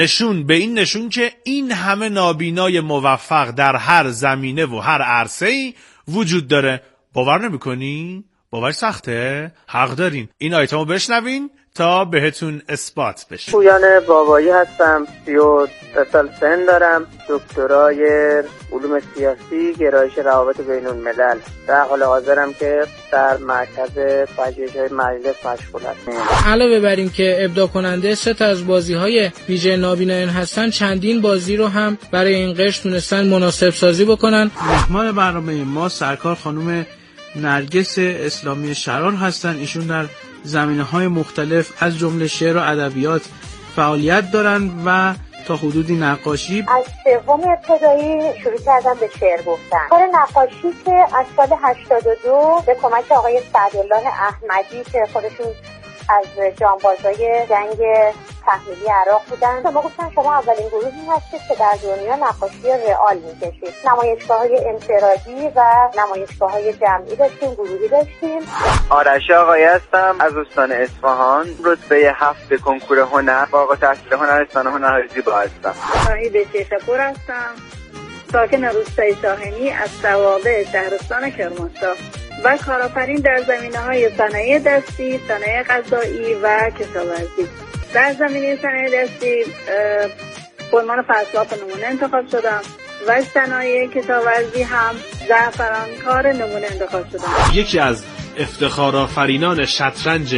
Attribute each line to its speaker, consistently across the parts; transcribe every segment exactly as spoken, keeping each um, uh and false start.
Speaker 1: نشون به این نشون که این همه نابینای موفق در هر زمینه و هر عرصه‌ای وجود داره. باور نمی‌کنی؟ باور سخته؟ حق دارین. این آیتمو بشنوین تا بهتون اثبات بشه.
Speaker 2: پویان بابایی هستم، سی و سه سال سن دارم، دکترای علوم سیاسی گرایش روابط بین الملل. در حال حاضرم که در مرکز پژوهش‌های مجلس مشغول هستم.
Speaker 3: علاوه بر این که ابداع کننده سه تا از بازی‌های ویژه نابینایان هستن، چندین بازی رو هم برای این قشر تونستن مناسب سازی بکنن.
Speaker 4: مهمان برنامه ما سرکار خانم نرگس اسلامی شرار هستن. ایشون در زمینه‌های مختلف از جمله شعر و ادبیات فعالیت دارن و تا حدودی نقاشی.
Speaker 5: از سوم ابتدایی شروع کردم به شعر گفتن. کار نقاشی که از سال هشتاد و دو به کمک آقای سعدالله احمدی که خودشون از جانبازای جنگ تحمیلی عراق بودن، ما گفتن شما اولین گروهی هستید که در دنیا نقاشی رئال می‌کشید. نمایشگاه‌های انفرادی و نمایشگاه‌های جمعی داشتیم، گروهی داشتیم.
Speaker 2: آرش آقایی هستم، از استان اصفهان، رتبه هفت کنکور هنر، فارغ التحصیل هنرستان هنرهای زیبا هستم.
Speaker 6: شاهید شیخ‌پور هستم، ساکن روستای شاهینی از توابع شهرستان کرمانشاه و کارآفرین در زمینه‌های صنایع دستی، صنایع غذایی و کشاورزی. در زمینه صنایع دستی به عنوان فصل‌آب نمونه انتخاب شدم و صنایع کشاورزی هم زعفران کار نمونه انتخاب شدم.
Speaker 1: یکی از افتخارآفرینان شطرنج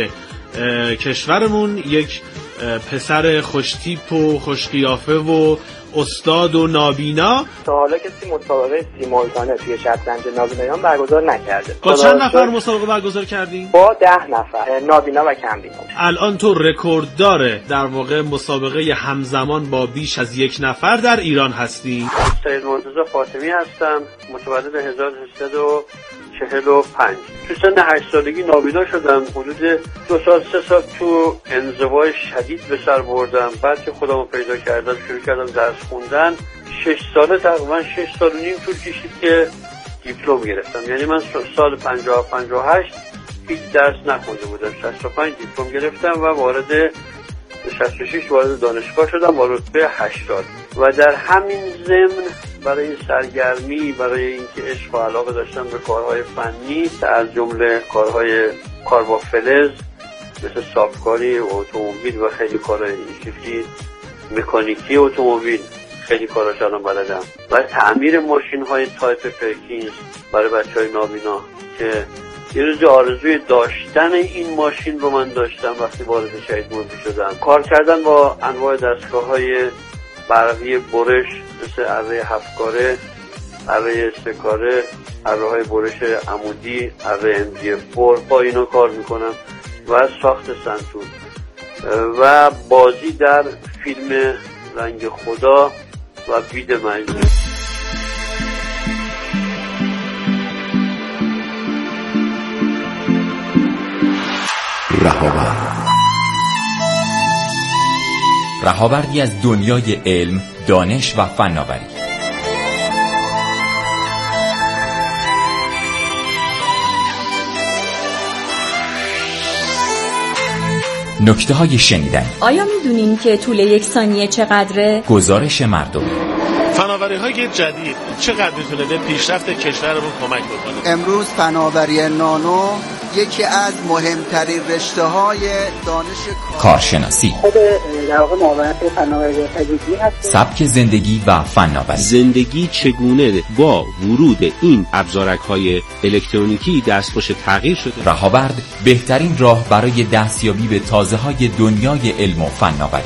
Speaker 1: کشورمون یک پسر خوشتیپ و خوشقیافه و استاد و نابینا.
Speaker 2: تا حالا کسی مسابقه سیمولتانه توی شطرنج نابینایان برگزار نکرده.
Speaker 1: با چند نفر مسابقه برگزار کردین؟
Speaker 2: با ده نفر، نابینا و کمبینا.
Speaker 1: الان تو رکورد داره در واقع مسابقه همزمان با بیش از یک نفر در ایران هستی؟
Speaker 7: سید مرتضی فاطمی هستم، متولد هزار و هشتصد و چهل و پنج. تو سن هشت سالگی نابینا شدم. حدود دو سال سه سال تو انزوای شدید به سر بردم. بعد که خودمو پیدا کردم شروع کردم درس خوندن. شش ساله تقریبا شش سال و نیم طول کشید که دیپلم گرفتم. یعنی من سال پنجاه و پنجاه و هشت هیچ درس نخونده بودم. شصت و پنج دیپلم گرفتم و وارد شصت و شش وارد دانشگاه شدم با رتبه هشتاد. و در همین ضمن برای این سرگرمی، برای اینکه عشق و علاقه داشتم به کارهای فنی، از جمله کارهای کار با فلز مثل صافکاری اتومبیل و خیلی کارهای این شکلی، مکانیکی اتومبیل خیلی کاراش الان بلدم، و تعمیر ماشین‌های تایپ پرکینز برای بچه‌های نابینا که یه روز آرزوی داشتن این ماشین رو من داشتم وقتی وارد شهید مربی شدم. کار کردن با انواع دستگاه‌های برقی برش مثل اره هفتکاره، اره سه‌کاره، اره‌های برش عمودی، اره ام دی چهار، با اینا کار میکنم و ساخت سنتور و بازی در فیلم رنگ خدا و بید مجنون.
Speaker 8: رهاورد رهاوردی از دنیای علم، دانش و فناوری. نکته های شنیدن.
Speaker 9: آیا میدونین که طول یک ثانیه چقدره؟
Speaker 8: گزارش مردم.
Speaker 1: فناوری های جدید چقدر میتونه به پیشرفت کشورمون کمک بکنه؟
Speaker 10: امروز فناوری نانو یکی از مهمترین رشته‌های دانش
Speaker 8: کارشناسی،
Speaker 2: خود در واقع معاونت فناوری پزشکی هست.
Speaker 8: سبک زندگی و فناوری.
Speaker 11: زندگی چگونه با ورود این ابزارک‌های الکترونیکی دستخوش تغییر شده.
Speaker 8: رهاورد بهترین راه برای دستیابی به تازه‌های دنیای علم و فناوری.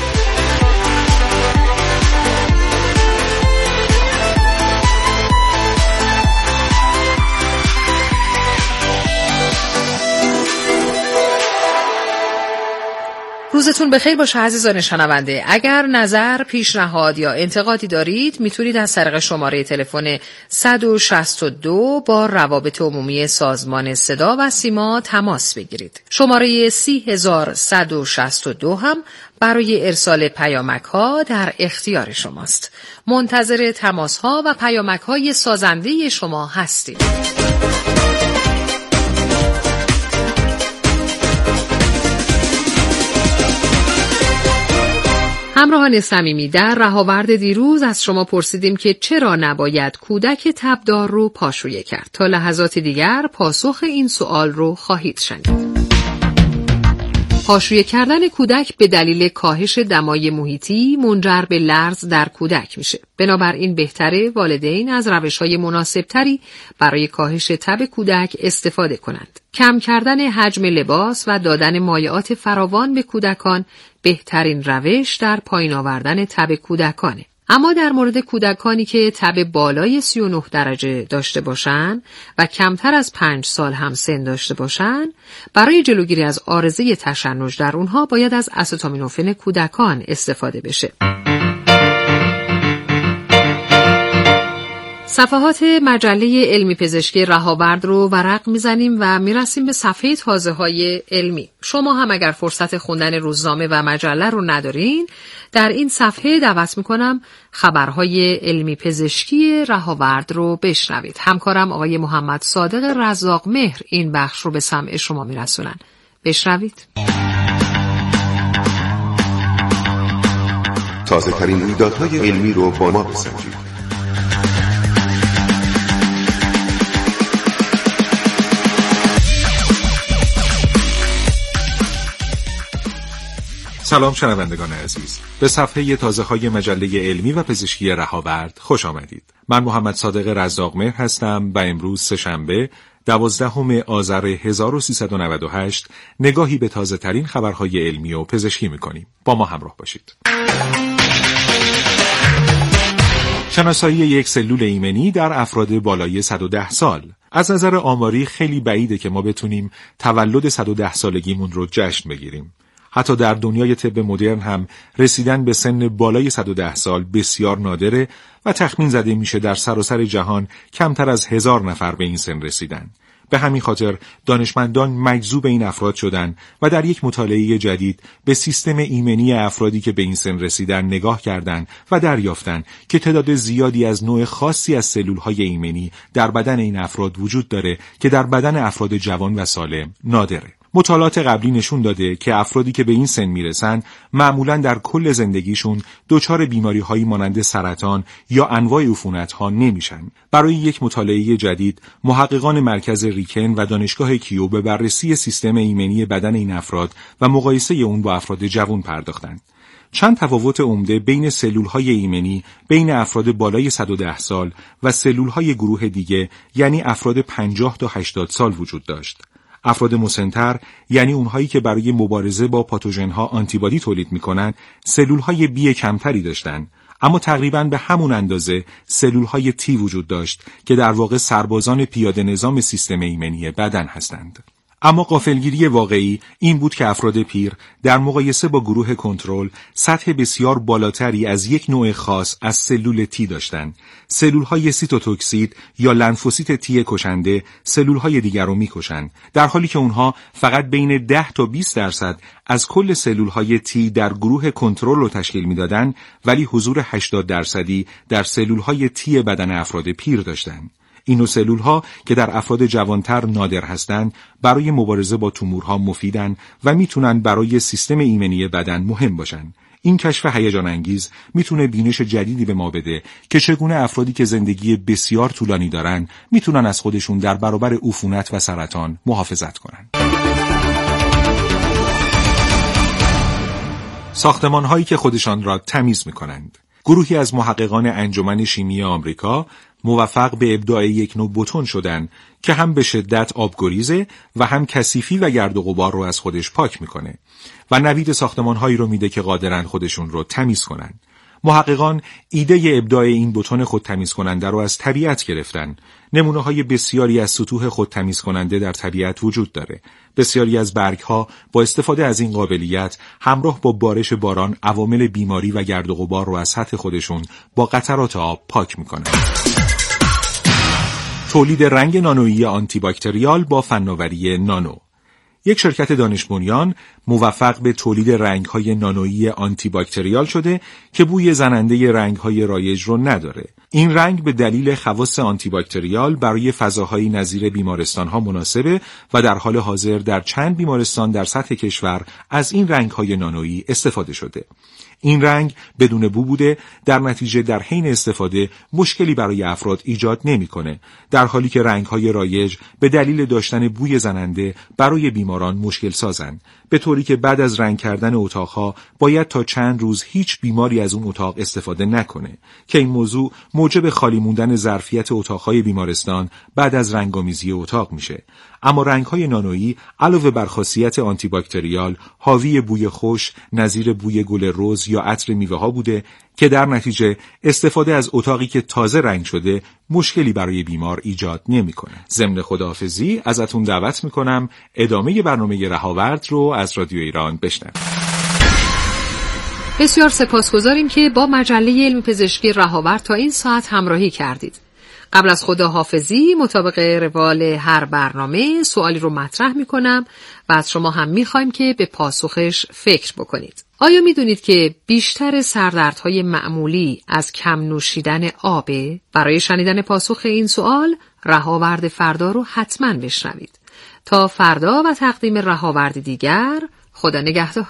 Speaker 12: روزتون بخیر باشه عزیزان شنونده. اگر نظر، پیشنهاد یا انتقادی دارید میتونید از طریق شماره تلفن صد و شصت و دو با روابط عمومی سازمان صدا و سیما تماس بگیرید. شماره سی هزار صد و شصت و دو هم برای ارسال پیامک ها در اختیار شماست. منتظر تماس ها و پیامک های سازنده شما هستیم. همراهان صمیمی، در رهاورد دیروز از شما پرسیدیم که چرا نباید کودک تبدار رو پاشویه کرد. تا لحظات دیگر پاسخ این سوال رو خواهید شنید. پاشویه کردن کودک به دلیل کاهش دمای محیطی منجر به لرز در کودک میشه. بنابراین بهتره والدین از روش‌های مناسبتری برای کاهش تب کودک استفاده کنند. کم کردن حجم لباس و دادن مایعات فراوان به کودکان بهترین روش در پایین آوردن تب کودکانه. اما در مورد کودکانی که تب بالای سی و نه درجه داشته باشن و کمتر از پنج سال هم سن داشته باشن، برای جلوگیری از عارضه تشنج در اونها باید از استامینوفن کودکان استفاده بشه. صفحات مجله علمی پزشکی رهاورد رو ورق میزنیم و میرسیم به صفحه تازه های علمی. شما هم اگر فرصت خوندن روزنامه و مجله رو ندارین، در این صفحه دعوت میکنم خبرهای علمی پزشکی رهاورد رو بشنوید. همکارم آقای محمد صادق رزاق مهر این بخش رو به سمع شما میرسونن. بشنوید.
Speaker 13: تازه ترین رویدادهای علمی رو با ما بسنجید.
Speaker 14: سلام شنوندگان عزیز، به صفحه تازه های مجله علمی و پزشکی رهاورد خوش آمدید. من محمد صادق رزاق مهر هستم و امروز سه‌شنبه دوازدهم آذر هزار و سیصد و نود و هشت نگاهی به تازه ترین خبرهای علمی و پزشکی میکنیم. با ما همراه باشید. شناسایی یک سلول ایمنی در افراد بالای صد و ده سال. از نظر آماری خیلی بعیده که ما بتونیم تولد صد و ده سالگیمون رو جشن بگیریم. حتی در دنیای طب مدرن هم رسیدن به سن بالای صد و ده سال بسیار نادره و تخمین زده میشه در سراسر جهان کمتر از هزار نفر به این سن رسیدن. به همین خاطر دانشمندان مجذوب این افراد شدن و در یک مطالعه جدید به سیستم ایمنی افرادی که به این سن رسیدن نگاه کردند و دریافتن که تعداد زیادی از نوع خاصی از سلول‌های ایمنی در بدن این افراد وجود داره که در بدن افراد جوان و سالم نادره. مطالعات قبلی نشون داده که افرادی که به این سن میرسن معمولاً در کل زندگیشون دچار بیماری‌هایی مانند سرطان یا انواع عفونت‌ها نمیشن. برای یک مطالعه جدید، محققان مرکز ریکن و دانشگاه کیو به بررسی سیستم ایمنی بدن این افراد و مقایسه اون با افراد جوان پرداختند. چند تفاوت عمده بین سلول‌های ایمنی بین افراد بالای صد و ده سال و سلول‌های گروه دیگه، یعنی افراد پنجاه تا هشتاد سال وجود داشت. افراد مسن‌تر، یعنی اونهایی که برای مبارزه با پاتوژن‌ها آنتیبادی تولید می‌کنند، سلول‌های بی کمتری داشتند، اما تقریباً به همون اندازه سلول‌های تی وجود داشت که در واقع سربازان پیاده نظام سیستم ایمنی بدن هستند. اما غافلگیری واقعی این بود که افراد پیر در مقایسه با گروه کنترل سطح بسیار بالاتری از یک نوع خاص از سلول تی داشتند. سلول‌های سیتوتوکسید یا لنفوسیت تی کشنده سلول‌های دیگر رو می‌کشند، در حالی که اونها فقط بین ده تا بیست درصد از کل سلول‌های تی در گروه کنترل رو تشکیل می‌دادند، ولی حضور هشتاد درصدی در سلول‌های تی بدن افراد پیر داشتند. این نوع سلول‌ها که در افراد جوانتر نادر هستند، برای مبارزه با تومورها مفیدن و میتونن برای سیستم ایمنی بدن مهم باشن. این کشف هیجان انگیز میتونه بینش جدیدی به ما بده که چگونه افرادی که زندگی بسیار طولانی دارن میتونن از خودشون در برابر عفونت و سرطان محافظت کنن. ساختمان‌هایی که خودشان را تمیز میکنند. گروهی از محققان انجمن شیمی آمریکا موفق به ابداع یک نوع بتون شدن که هم به شدت آبگریزه و هم کثیفی و گرد و غبار رو از خودش پاک میکنه و نوید ساختمان‌هایی رو میده که قادرن خودشون رو تمیز کنن. محققان ایده ابداع این بتون خودتمیز کننده رو از طبیعت گرفتن. نمونه‌های بسیاری از سطوح خودتمیز کننده در طبیعت وجود داره. بسیاری از برگ‌ها با استفاده از این قابلیت همراه با بارش باران عوامل بیماری و گرد و غبار رو از سطح خودشون با قطرات آب پاک میکنن. تولید رنگ نانویی آنتی باکتریال با فناوری نانو. یک شرکت دانش بنیان موفق به تولید رنگ‌های نانویی آنتی باکتریال شده که بوی زننده رنگ‌های رایج رو نداره. این رنگ به دلیل خواص آنتی باکتریال برای فضاهای نظیر بیمارستان‌ها مناسبه و در حال حاضر در چند بیمارستان در سطح کشور از این رنگ‌های نانویی استفاده شده. این رنگ بدون بو بوده، در نتیجه در حین استفاده مشکلی برای افراد ایجاد نمی‌کنه، در حالی که رنگ‌های رایج به دلیل داشتن بوی زننده برای بیماران مشکل سازند، به طوری که بعد از رنگ کردن اتاق‌ها باید تا چند روز هیچ بیماری از اون اتاق استفاده نکنه که این موضوع موجب خالی موندن ظرفیت اتاق‌های بیمارستان بعد از رنگ‌آمیزی اتاق میشه. اما رنگ‌های نانویی علاوه بر خاصیت آنتی باکتریال حاوی بوی خوش نظیر بوی گل رز یا عطر میوه‌ها بوده که در نتیجه استفاده از اتاقی که تازه رنگ شده مشکلی برای بیمار ایجاد نمی‌کنه. ضمن خداحافظی ازتون دعوت می‌کنم ادامه برنامه رهاورد رو از رادیو ایران بشنوید.
Speaker 12: بسیار سپاسگزاریم که با مجله علمی پزشکی رهاورد تا این ساعت همراهی کردید. قبل از خداحافظی مطابق روال هر برنامه سوالی رو مطرح میکنم و از شما هم میخوایم که به پاسخش فکر بکنید. آیا میدونید که بیشتر سردردهای معمولی از کم نوشیدن آبه؟ برای شنیدن پاسخ این سوال رهاورد فردا رو حتما بشنوید. تا فردا و تقدیم رهاوردی دیگر، خدا نگهدار.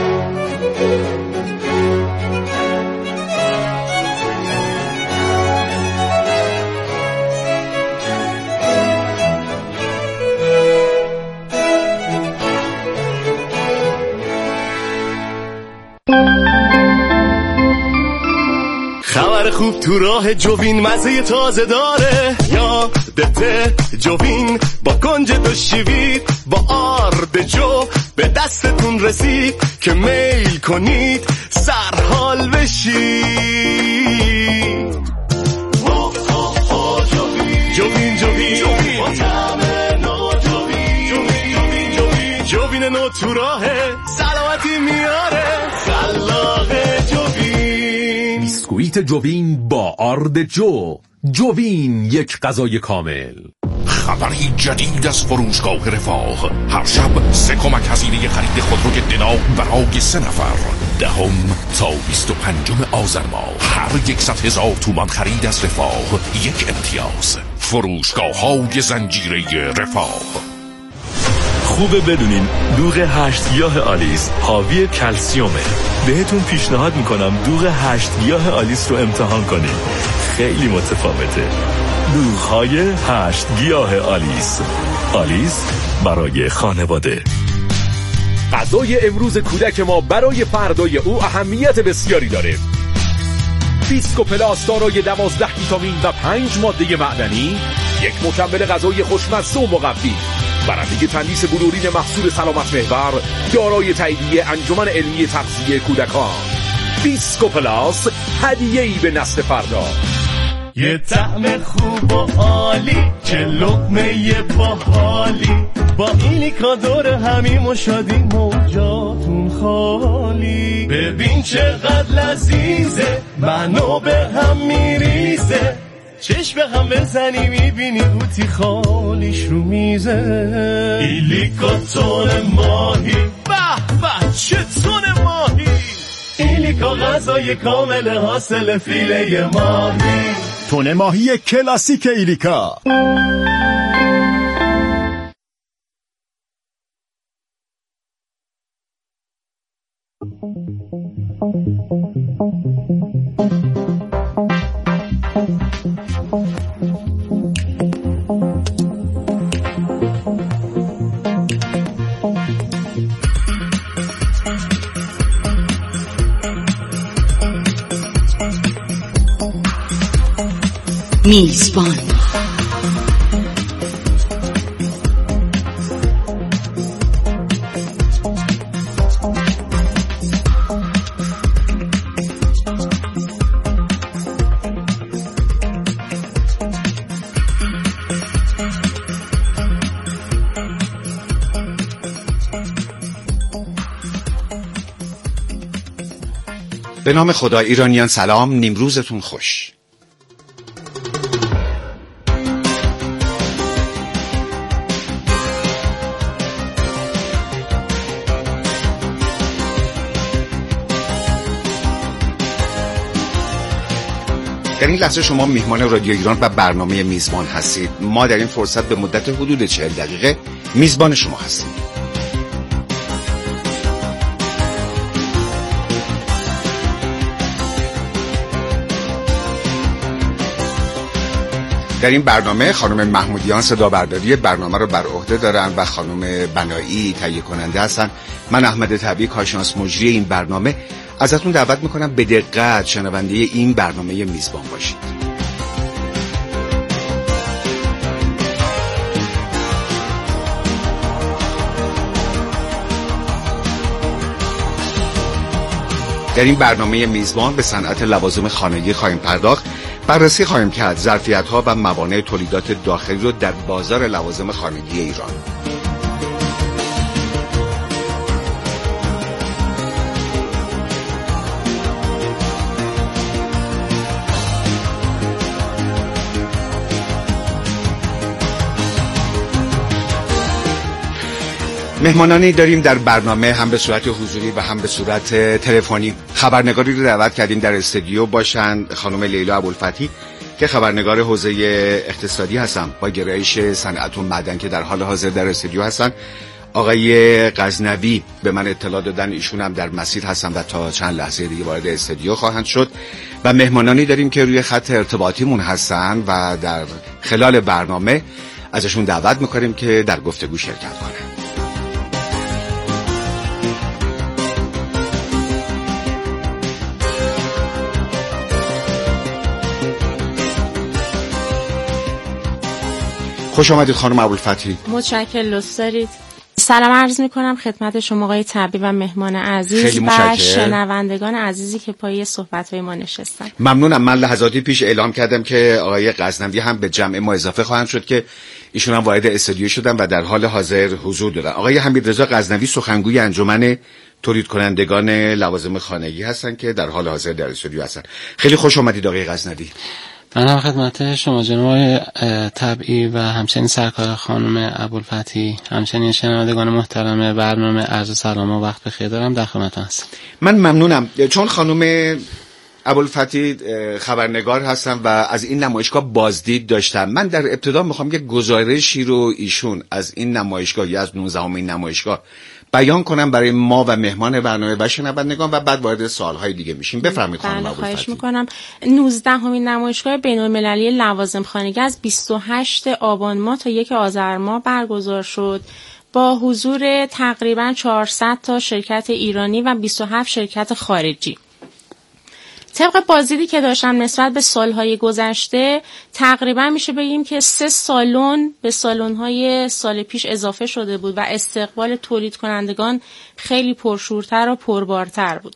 Speaker 15: خبر خوب تو راه جوین مزه تازه داره، یادته جوین با کنج دو شیوید با آرد جو به دستتون رسید که میل کنید سرحال بشید. جوین جوین با طعم نو جوین جوین جوین جوین نو تو راهه سلامتی میاره خلاقه جوین.
Speaker 16: بیسکویت جوین با آرد جو. جوین یک غذای کامل.
Speaker 17: خبری جدید از فروشگاه رفاه. هر شب سه کمک هزینه خرید خودروی دنا برای سه نفر. دهم تا بیست و پنجم آذر ماه هر یکصد هزار تومان خرید از رفاه یک امتیاز. فروشگاه های زنجیره رفاه.
Speaker 18: خوبه بدونین دوغ هشت گیاه آلیس حاوی کلسیومه. بهتون پیشنهاد میکنم دوغ هشت گیاه آلیس رو امتحان کنین. خیلی متفاوته. دوغ‌های هشت گیاه آلیس. آلیس برای خانواده.
Speaker 16: غذای امروز کودک ما برای فردای او اهمیت بسیاری داره. بیسکو پلاس دارای دوازده ویتامین و پنج ماده معدنی، یک مکمل غذایی خوشمزه و مقوی، برنده تندیس بلورین محصول سلامت محور، دارای تاییدیه انجمن علمی تغذیه کودکان. بیسکو پلاس، هدیه‌ای به نسل فردا.
Speaker 15: یه طعم خوب و عالی چه لقمه باحالی، با ایلیکا دور همیم و شادیم و جاتون خالی. ببین چقدر لذیذه منو به هم میریزه، چشم به هم بزنی میبینی قوطی خالیش رو میزه. ایلیکا تون ماهی به به چه تون ماهی، ایلیکا غذای کامل حاصل فیله ماهی.
Speaker 19: تون ماهی کلاسیک ایلیکا.
Speaker 20: میزبان
Speaker 21: به نام خدا. ایرانیان سلام، نیمروزتون خوش. در این لحظه شما میهمان رادیو ایران و برنامه میزبان هستید. ما در این فرصت به مدت حدود چهل دقیقه میزبان شما هستیم. در این برنامه خانم محمودیان صدا برداری برنامه رو بر عهده دارن و خانم بنایی تهیه کننده هستن. من احمد طبیعی کارشناس مجری این برنامه ازتون دعوت میکنم به دقت شنونده این برنامه میزبان باشید. در این برنامه میزبان به صنعت لوازم خانگی خواهیم پرداخت، بررسی خواهیم کرد ظرفیت‌ها و موانع تولیدات داخلی رو در بازار لوازم خانگی ایران. مهمانانی داریم در برنامه، هم به صورت حضوری و هم به صورت تلفنی. خبرنگاری رو دعوت کردیم در استودیو باشن خانم لیلا ابوالفتحی که خبرنگار حوزه اقتصادی هستن با گرایش صنعت و معدن که در حال حاضر در استودیو هستن. آقای غزنوی به من اطلاع دادن ایشون هم در مسیر هستن و تا چند لحظه دیگه وارد استودیو خواهند شد. و مهمانانی داریم که روی خط ارتباطیمون هستن و در خلال برنامه ازشون دعوت میکنیم که در گفتگو شرکت کنن. خوش آمدید خانم ابوالفتحی.
Speaker 20: متشکرم، لطف دارید. سلام عرض میکنم خدمت شما آقای طبیب و مهمان عزیز و شنوندگان عزیزی که پای صحبت‌های ما نشستن.
Speaker 21: ممنونم. من لحظاتی پیش اعلام کردم که آقای غزنوی هم به جمع ما اضافه خواهند شد که ایشون هم وارد استودیو شدن و در حال حاضر حضور دارن. آقای حمیدرضا غزنوی سخنگوی انجمن تولید کنندگان لوازم خانگی هستن که در حال حاضر در استودیو هستن. خیلی خوش آمدید آقای غزنوی.
Speaker 22: من هم خدمت شما جناب طبیعی و همچنین سرکار خانم ابوالفتحی، همچنین شنوندگان محترم برنامه عرض سلام و وقت بخیر دارم، در خدمتتون هستم.
Speaker 21: من ممنونم. چون خانم ابوالفتحی خبرنگار هستم و از این نمایشگاه بازدید داشتم، من در ابتدا میخوام یک گزارشی رو ایشون از این نمایشگاه یا از نوزدهمین نمایشگاه بیان کنم برای ما و مهمان برنامه و شنوندگان و بعد وارد سوالهای دیگه میشیم. بفرمایید خانم ابوالفتحی.
Speaker 20: خواهش میکنم. نوزدهمین نمایشگاه بین‌المللی لوازم خانگی از بیست و هشتم آبان ماه تا یک آذر ماه برگزار شد با حضور تقریبا چهارصد تا شرکت ایرانی و بیست و هفت شرکت خارجی. طبق بازدیدی که داشتم نسبت به سالهای گذشته تقریبا میشه بگیم که سه سالن به سالن‌های سال پیش اضافه شده بود و استقبال تولید کنندگان خیلی پرشورتر و پربارتر بود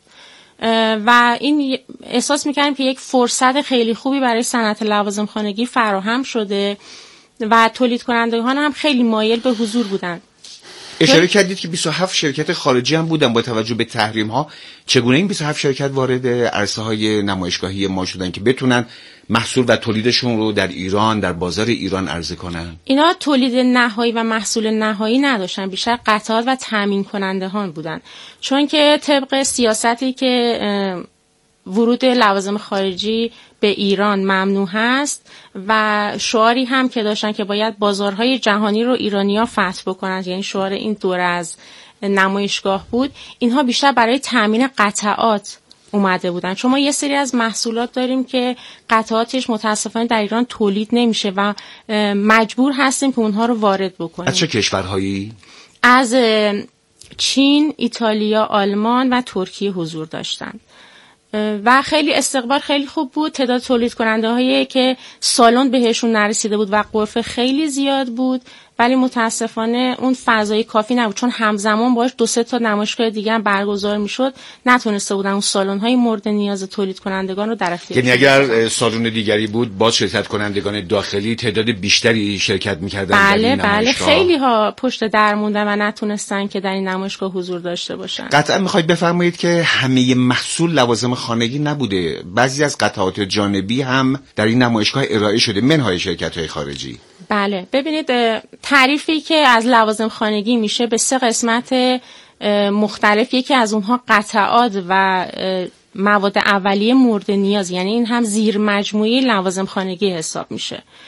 Speaker 20: و این احساس میکنیم که یک فرصت خیلی خوبی برای صنعت لوازم خانگی فراهم شده و تولید کنندگان هم خیلی مایل به حضور بودن.
Speaker 21: اشاره کردید که بیست و هفت شرکت خارجی هم بودن. با توجه به تحریم ها چگونه این بیست و هفت شرکت وارد عرصه های نمایشگاهی ما شدن که بتونن محصول و تولیدشون رو در ایران، در بازار ایران عرضه کنن؟
Speaker 20: اینا تولید نهایی و محصول نهایی نداشتن، بیشتر قطعات و تامین کننده ها بودن، چون که طبق سیاستی که ورود لوازم خارجی به ایران ممنوع هست و شعاری هم که داشتن که باید بازارهای جهانی رو ایرانی‌ها فتح بکنن، یعنی شعار این دوره از نمایشگاه بود، اینها بیشتر برای تامین قطعات اومده بودن، چون ما یه سری از محصولات داریم که قطعاتش متاسفانه در ایران تولید نمیشه و مجبور هستیم که اونها رو وارد بکنیم.
Speaker 21: از چه کشورهایی؟
Speaker 20: از چین، ایتالیا، آلمان و ترکیه حضور داشتن و خیلی استقبال خیلی خوب بود. تعداد تولید کننده هایی که سالن بهشون نرسیده بود و غرفه خیلی زیاد بود، ولی متاسفانه اون فضای کافی نبود، چون همزمان باش دو سه تا نمایشگاه دیگه هم برگزار میشد، نتونسته بودن اون سالن های مورد نیاز تولید کنندگان رو در اختیار.
Speaker 21: یعنی اگر سالن دیگری بود با شرکت کنندگان داخلی تعداد بیشتری شرکت میکردن.
Speaker 20: بله
Speaker 21: در این
Speaker 20: بله
Speaker 21: نمایشگاه.
Speaker 20: خیلی ها پشت در موندن و نتونستن که در این نمایشگاه حضور داشته باشن.
Speaker 21: قطعا میخواید بفرمایید که همه محصول لوازم خانگی نبوده، بعضی از قطعات جانبی هم در این نمایشگاه ارائه شده منهای شرکت‌های خارجی.
Speaker 20: بله ببینید، تعریفی که از لوازم خانگی میشه به سه قسمت مختلف، یکی از اونها قطعات و مواد اولیه مورد نیاز، یعنی این هم زیر مجموعه لوازم خانگی حساب میشه.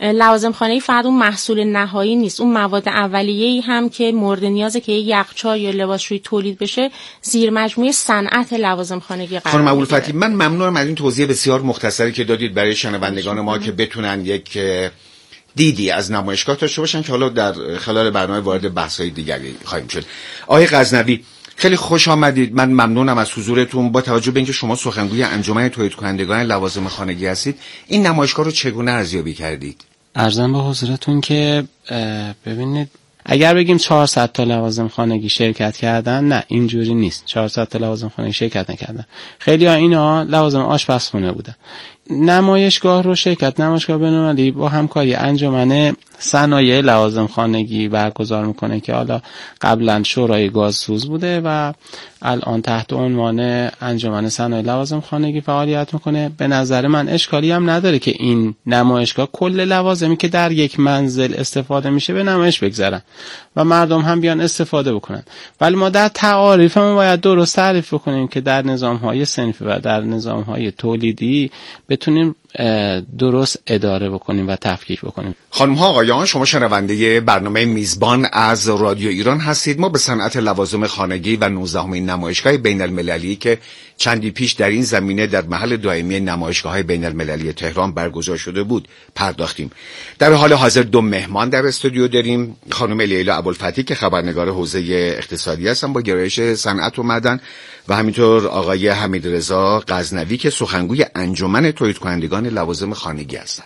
Speaker 20: لوازم خانگی فقط اون محصول نهایی نیست، اون مواد اولیه‌ای هم که مورد نیازه که یخچال یا لباسشویی تولید بشه زیر مجموعه صنعت لوازم خانگی قرار
Speaker 21: خانم ابوالفتحی، من ممنونم از این توضیح بسیار مختصری که دادید برای شنوندگان ما که بتونن یک دیدی از نمایشگاه داشته باشن که حالا در خلال برنامه وارد بحث‌های دیگری خواهیم شد. آقای غزنوی، خیلی خوش آمدید. من ممنونم از حضورتون. با توجه به اینکه شما سخنگوی انجمن تولید کنندگان لوازم خانگی هستید، این نمایشگاه رو چگونه ارزیابی کردید؟
Speaker 22: عرضم به حضورتون که ببینید، اگر بگیم چهارصد تا لوازم خانگی شرکت کردن، نه اینجوری نیست. چهارصد تا لوازم خانگی شرکت نکردن. خیلی ها اینا لوازم آشپزخونه بودن. نمایشگاه رو شرکت نمایشگاه بین‌المللی با همکاری انجمن صنایع لوازم خانگی برگزار میکنه که حالا قبلا شورای گازسوز بوده و الان تحت عنوان انجمن صنایع لوازم خانگی فعالیت میکنه. به نظر من اشکالی هم نداره که این نمایشگاه کل لوازمی که در یک منزل استفاده میشه به نمایش بگذارن و مردم هم بیان استفاده بکنن، ولی ما در تعاریفمون باید درست تعریف بکنیم که در نظام‌های صنفی و در نظام‌های تولیدی بتونیم درست اداره بکنیم و تفکیک بکنیم.
Speaker 21: خانم ها آقایان، شما شنونده برنامه میزبان از رادیو ایران هستید. ما به صنعت لوازم خانگی و نوزدهمین نمایشگاه بین المللی که چندی پیش در این زمینه در محل دائمی نمایشگاه‌های بین المللی تهران برگزار شده بود پرداختیم. در حال حاضر دو مهمان در استودیو داریم. خانم لیلا ابوالفتحی که خبرنگار حوزه اقتصادی هستن با گرایش صنعت و معدن و همینطور آقای حمیدرضا غزنوی که سخنگوی انجمن تولید کنندگان لوازم خانگی هستند.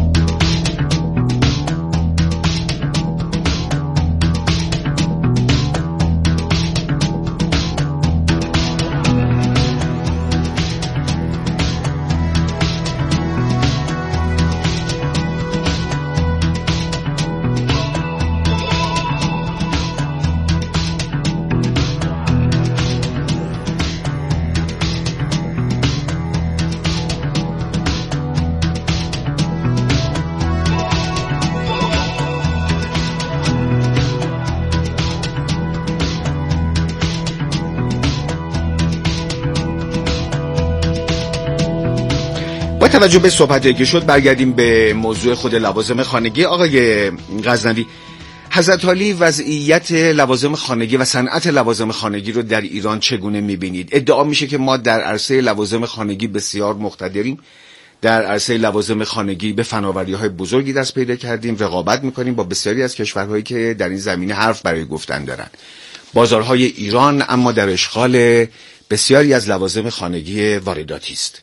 Speaker 21: با توجه به صحبتی که شد برگردیم به موضوع خود لوازم خانگی. آقای غزنوی، حضرت عالی وضعیت لوازم خانگی و صنعت لوازم خانگی رو در ایران چگونه می‌بینید؟ ادعا میشه که ما در عرصه لوازم خانگی بسیار مقتدریم، در عرصه لوازم خانگی به فناوری‌های بزرگی دست پیدا کردیم، رقابت می‌کنیم با بسیاری از کشورهایی که در این زمینه حرف برای گفتن دارن. بازارهای ایران اما در اشغال بسیاری از لوازم خانگی وارداتی است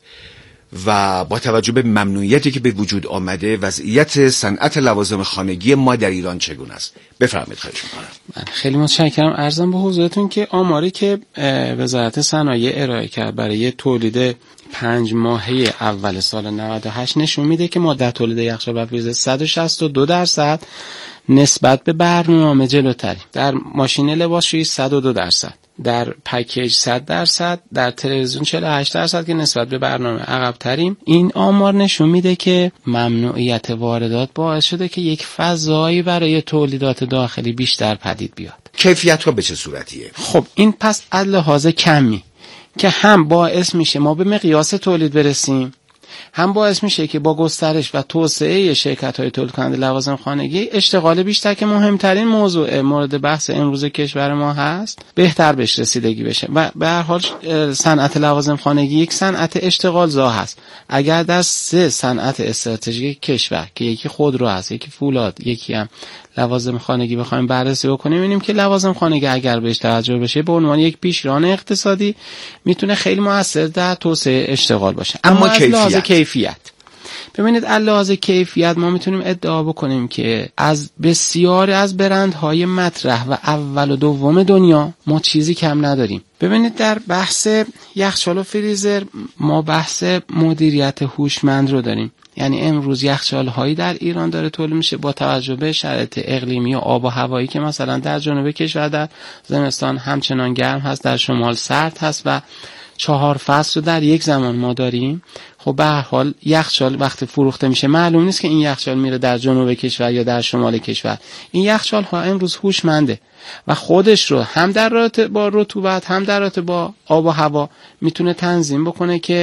Speaker 21: و با توجه به ممنوعیتی که به وجود آمده وضعیت صنعت لوازم خانگی ما در ایران چگونه است؟ بفرمایید. خواهش می‌کنم.
Speaker 22: خیلی متشکرم. عرضم به حضورتون که آماری که وزارت صنایع ارائه کرد برای تولید پنج ماهه اول سال نود و هشت نشون میده که ما در تولید یخچال برفیزه صد و شصت و دو درصد نسبت به برنامه جلوتریم. در ماشین لباسشویی صد و دو درصد، در پکیج صد درصد، در تلویزیون چهل و هشت درصد که نسبت به برنامه عقب تریم. این آمار نشون میده که ممنوعیت واردات باعث شده که یک فضایی برای تولیدات داخلی بیشتر پدید بیاد.
Speaker 21: کیفیت ها به چه صورتیه؟
Speaker 22: خب این پس از لحاظ کمی که هم باعث میشه ما به مقیاس تولید برسیم، هم باعث میشه که با گسترش و توسعه شرکت‌های تولید کننده لوازم خانگی اشتغال بیشتر که مهمترین موضوع مورد بحث امروز کشور ما هست بهتر بهش رسیدگی بشه. و به هر حال صنعت لوازم خانگی یک صنعت اشتغال زا هست. اگر در سه صنعت استراتژیک کشور که یکی خودرو هست، یکی فولاد، یکی هم لوازم خانگی بخوایم بررسی بکنیم، می‌بینیم که لوازم خانگی اگر بهش توجه بشه به عنوان یک پیشران اقتصادی میتونه خیلی موثر در توسعه اشتغال باشه.
Speaker 21: اما, اما کیفیت
Speaker 22: کیفیت ببینید، علاوه کیفیت ما میتونیم ادعا بکنیم که از بسیاری از برندهای مطرح و اول و دوم دنیا ما چیزی کم نداریم. ببینید در بحث یخچال و فریزر ما بحث مدیریت هوشمند رو داریم. یعنی امروز یخچال هایی در ایران داره تولید میشه با توجه به شرایط اقلیمی و آب و هوایی که مثلا در جنوب کشور در زمستان همچنان گرم هست، در شمال سرد هست و چهار فصل رو در یک زمان ما داریم. خب به هر حال یخچال وقتی فروخته میشه معلوم نیست که این یخچال میره در جنوب کشور یا در شمال کشور. این یخچال ها امروز هوشمنده و خودش رو هم در رابطه با رطوبت هم در رابطه با آب و هوا میتونه تنظیم بکنه که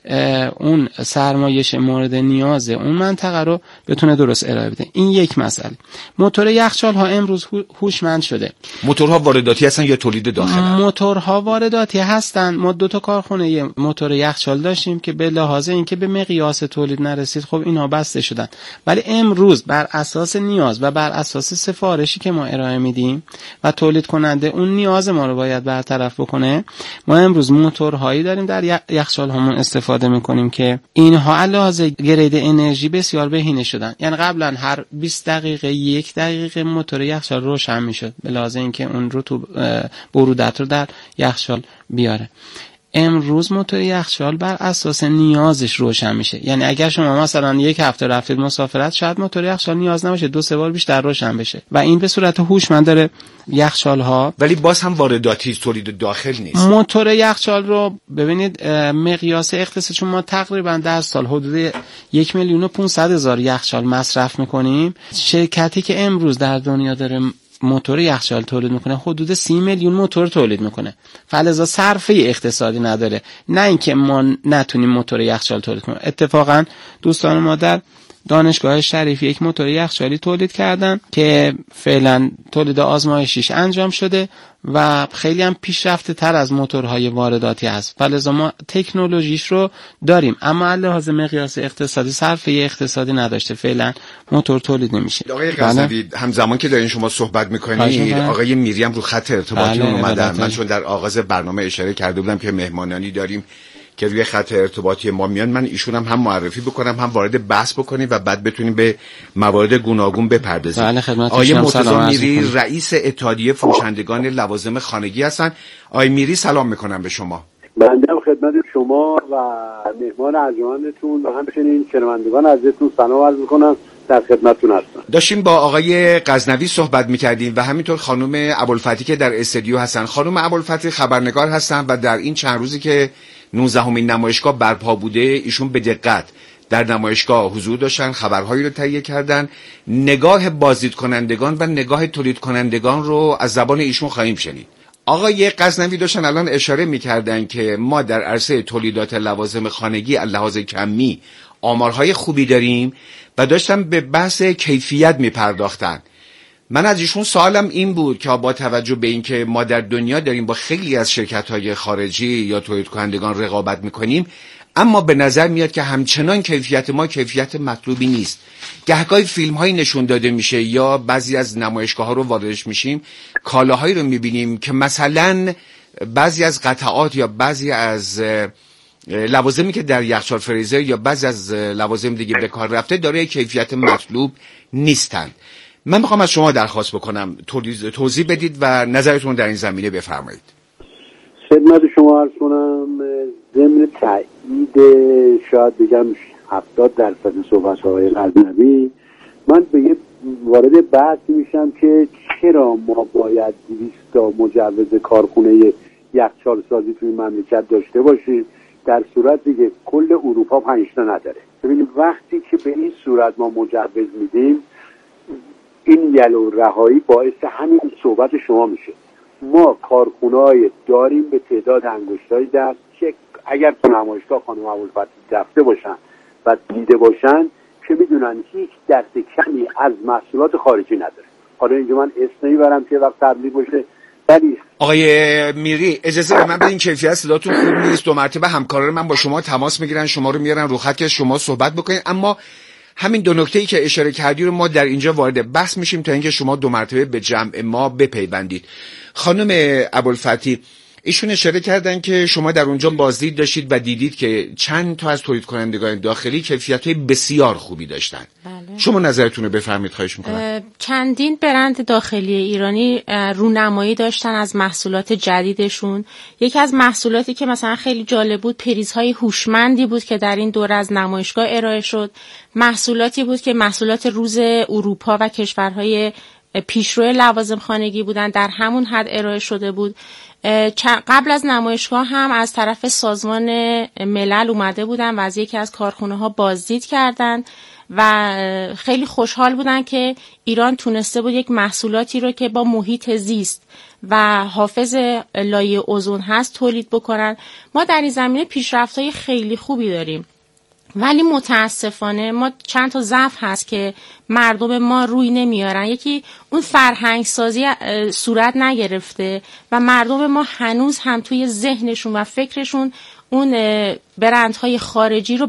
Speaker 22: اون سرمایش مورد نیاز اون منطقه رو بتونه درست ارائه بده. این یک مسئله. موتور یخچال ها امروز هوشمند شده.
Speaker 21: موتورها وارداتی هستن یا تولید داخلی؟
Speaker 22: موتورها وارداتی هستن. ما دو تا کارخونه موتور یخچال داشتیم که به لحاظ اینکه به مقیاس تولید نرسید خب اینها بسته شدن، ولی امروز بر اساس نیاز و بر اساس سفارشی که ما ارائه میدیم و تولید کننده اون نیاز ما رو باید برطرف بکنه، ما امروز موتورهایی داریم در یخچال هامون استفاده میکنیم که اینها علاوه گرید انرژی بسیار بهینه شدن. یعنی قبلا هر بیست دقیقه یک دقیقه موتور یخچال روشن میشد به لحاظ اینکه اون رطوبت برودت رو در یخچال بیاره. امروز موتور یخچال بر اساس نیازش روشن میشه. یعنی اگر شما مثلا یک هفته رفتید مسافرت، شاید موتور یخچال نیاز نباشه دو سه بار بیشتر روشن بشه و این به صورت هوشمند داره یخچال ها.
Speaker 21: ولی باز هم وارداتی، تولید داخل نیست.
Speaker 22: موتور یخچال رو ببینید مقیاس اقتصادی، چون ما تقریبا در سال حدود یک میلیون و پانصد هزار یخچال مصرف میکنیم. شرکتی که امروز در دنیا داره موتور یخچال تولید میکنه حدود سی میلیون موتور تولید میکنه. فلذا صرفه اقتصادی نداره. نه اینکه ما نتونیم موتور یخچال تولید کنیم. اتفاقا دوستان ما در دانشگاه شریف یک موتور یخچالی تولید کردن که فعلا تولید آزمایشیش انجام شده و خیلی هم پیشرفته تر از موتورهای وارداتی هست. فلذا ما تکنولوژیش رو داریم، اما علاوه مقیاس اقتصادی صرفه اقتصادی نداشته، فعلا موتور تولید نمیشه.
Speaker 21: آقای غزنوی، همزمان که دارین شما صحبت میکنید آقای میری هم رو خط ارتباطی اومدن. من چون در آغاز برنامه اشاره کرده بودم که مهمانانی داریم که روی خط ارتباطی ما میان، من ایشون هم هم معرفی بکنم هم وارد بحث بکنیم و بعد بتونیم به موارد گوناگون بپردازیم. آقای مرتضی میری رئیس اتحادیه فروشندگان لوازم خانگی هستن. آقای میری سلام میکنم به شما.
Speaker 3: بنده هم خدمت شما و مهمان ارجمندتون و همچنین شنوندگان عزیزتون سلام عرض میکنم، در خدمتتون هستم.
Speaker 21: داشتیم با آقای غزنوی صحبت میکردیم و همینطور خانم ابوالفتحی که در استودیو هستن. خانم ابوالفتحی خبرنگار هستن و در این چند روزی که نوزدهمین نمایشگاه برپا بوده ایشون به دقت در نمایشگاه حضور داشتن، خبرهایی رو تهیه کردن. نگاه بازدید کنندگان و نگاه تولید کنندگان رو از زبان ایشون خواهیم شنید. آقای غزنوی داشتن الان اشاره میکردن که ما در عرصه تولیدات لوازم خانگی از لحاظ کمی آمارهای خوبی داریم و داشتن به بحث کیفیت میپرداختن. من از ایشون سوالم این بود که با توجه به اینکه ما در دنیا داریم با خیلی از شرکت‌های خارجی یا تولید کنندگان رقابت میکنیم، اما به نظر میاد که همچنان کیفیت ما کیفیت مطلوبی نیست. گهگاهی فیلم‌هایی نشون داده میشه یا بعضی از نمایشگاه‌ها رو واردش میشیم، کالاهایی رو میبینیم که مثلا بعضی از قطعات یا بعضی از لوازمی که در یخچال فریزر یا بعضی از لوازم دیگه به کار رفته داره کیفیت مطلوب نیستن. من میخوام از شما درخواست بکنم توضیح بدید و نظرتون در این زمینه بفرمایید.
Speaker 3: خدمت شما عرض کنم ضمن تایید شاید بگم هفتاد درصد صحبت های غزنوی، من به یه وارد بحث میشم که چرا ما باید دویست تا مجوز کارخونه یخچال سازی توی مملکت داشته باشیم در صورتی که کل اروپا پنج تا نداره. ببینید وقتی که به این صورت ما مجوز میدیم، این یلو رهایی باعث همین صحبت شما میشه. ما کارخونه‌ای داریم به تعداد انگشتای دست که اگر تو نمایشگاه خانم ابوالفتحی رفته باشن و دیده باشن که میدونن هیچ دست کمی از محصولات خارجی نداره. حالا اینجا من اسم نمیبرم که وقت تبلیغ باشه. ولی
Speaker 21: آقای میری اجازه به من بدین، کیفیت صداتون خوب نیست. دو مرتبه همکاران من با شما تماس میگیرن، شما رو میارن رو خط که شما صحبت بکنید، اما همین دو نکته‌ای که اشاره کردی رو ما در اینجا وارد بحث میشیم تا اینکه شما دو مرتبه به جمع ما بپیوندید. خانم ابوالفتحی، ایشون اشاره کردن که شما در اونجا بازدید داشتید و دیدید که چند تا از تولید کنندگان داخلی کیفیت‌های بسیار خوبی داشتن. بله. شما نظرتون رو بفرمایید خواهش می‌کنم.
Speaker 20: چندین برند داخلی ایرانی رونمایی داشتن از محصولات جدیدشون. یکی از محصولاتی که مثلا خیلی جالب بود پریزهای هوشمندی بود که در این دوره از نمایشگاه ارائه شد. محصولاتی بود که محصولات روز اروپا و کشورهای پیشرو لوازم خانگی بودن، در همون حد ارائه شده بود. قبل از نمایشگاه هم از طرف سازمان ملل اومده بودن و از یکی از کارخونه ها بازدید کردن و خیلی خوشحال بودن که ایران تونسته بود یک محصولاتی رو که با محیط زیست و حافظ لایه اوزون هست تولید بکنن. ما در این زمینه پیشرفت‌های خیلی خوبی داریم، ولی متاسفانه ما چند تا ضعف هست که مردم ما روی نمیارن. یکی اون فرهنگ سازی صورت نگرفته و مردم ما هنوز هم توی ذهنشون و فکرشون اون برندهای خارجی رو